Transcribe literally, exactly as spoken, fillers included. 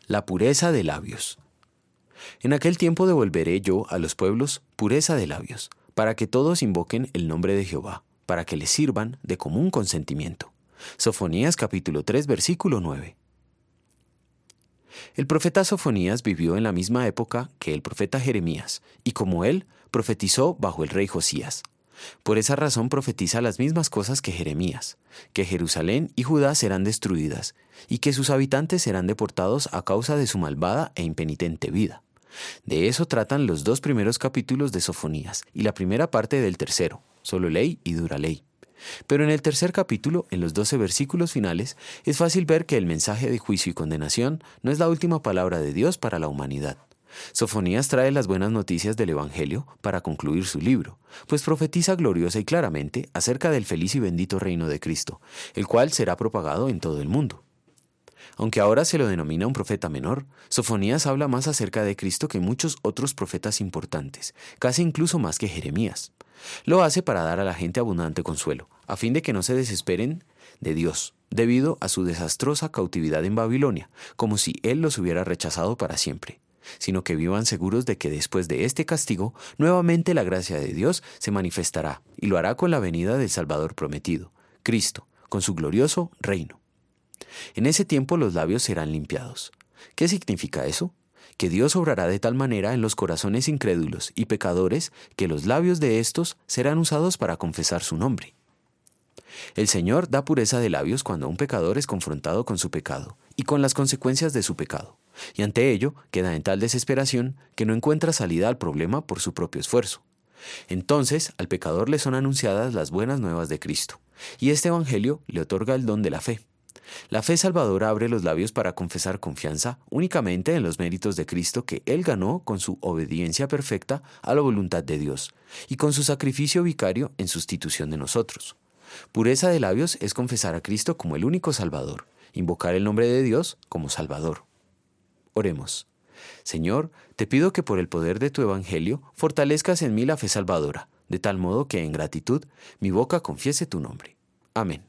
La pureza de labios. En aquel tiempo devolveré yo a los pueblos pureza de labios, para que todos invoquen el nombre de Jehová, para que les sirvan de común consentimiento. Sofonías capítulo tres, versículo nueve. El profeta Sofonías vivió en la misma época que el profeta Jeremías, y como él, profetizó bajo el rey Josías. Por esa razón profetiza las mismas cosas que Jeremías, que Jerusalén y Judá serán destruidas, y que sus habitantes serán deportados a causa de su malvada e impenitente vida. De eso tratan los dos primeros capítulos de Sofonías y la primera parte del tercero, solo ley y dura ley. Pero en el tercer capítulo, en los doce versículos finales, es fácil ver que el mensaje de juicio y condenación no es la última palabra de Dios para la humanidad. Sofonías trae las buenas noticias del Evangelio para concluir su libro, pues profetiza gloriosa y claramente acerca del feliz y bendito reino de Cristo, el cual será propagado en todo el mundo. Aunque ahora se lo denomina un profeta menor, Sofonías habla más acerca de Cristo que muchos otros profetas importantes, casi incluso más que Jeremías. Lo hace para dar a la gente abundante consuelo, a fin de que no se desesperen de Dios, debido a su desastrosa cautividad en Babilonia, como si Él los hubiera rechazado para siempre, sino que vivan seguros de que después de este castigo, nuevamente la gracia de Dios se manifestará, y lo hará con la venida del Salvador prometido, Cristo, con su glorioso reino. En ese tiempo los labios serán limpiados. ¿Qué significa eso? Que Dios obrará de tal manera en los corazones incrédulos y pecadores que los labios de éstos serán usados para confesar su nombre. El Señor da pureza de labios cuando un pecador es confrontado con su pecado y con las consecuencias de su pecado, y ante ello queda en tal desesperación que no encuentra salida al problema por su propio esfuerzo. Entonces al pecador le son anunciadas las buenas nuevas de Cristo, y este evangelio le otorga el don de la fe. La fe salvadora abre los labios para confesar confianza únicamente en los méritos de Cristo que Él ganó con su obediencia perfecta a la voluntad de Dios y con su sacrificio vicario en sustitución de nosotros. Pureza de labios es confesar a Cristo como el único Salvador, invocar el nombre de Dios como Salvador. Oremos. Señor, te pido que por el poder de tu evangelio fortalezcas en mí la fe salvadora, de tal modo que en gratitud mi boca confiese tu nombre. Amén.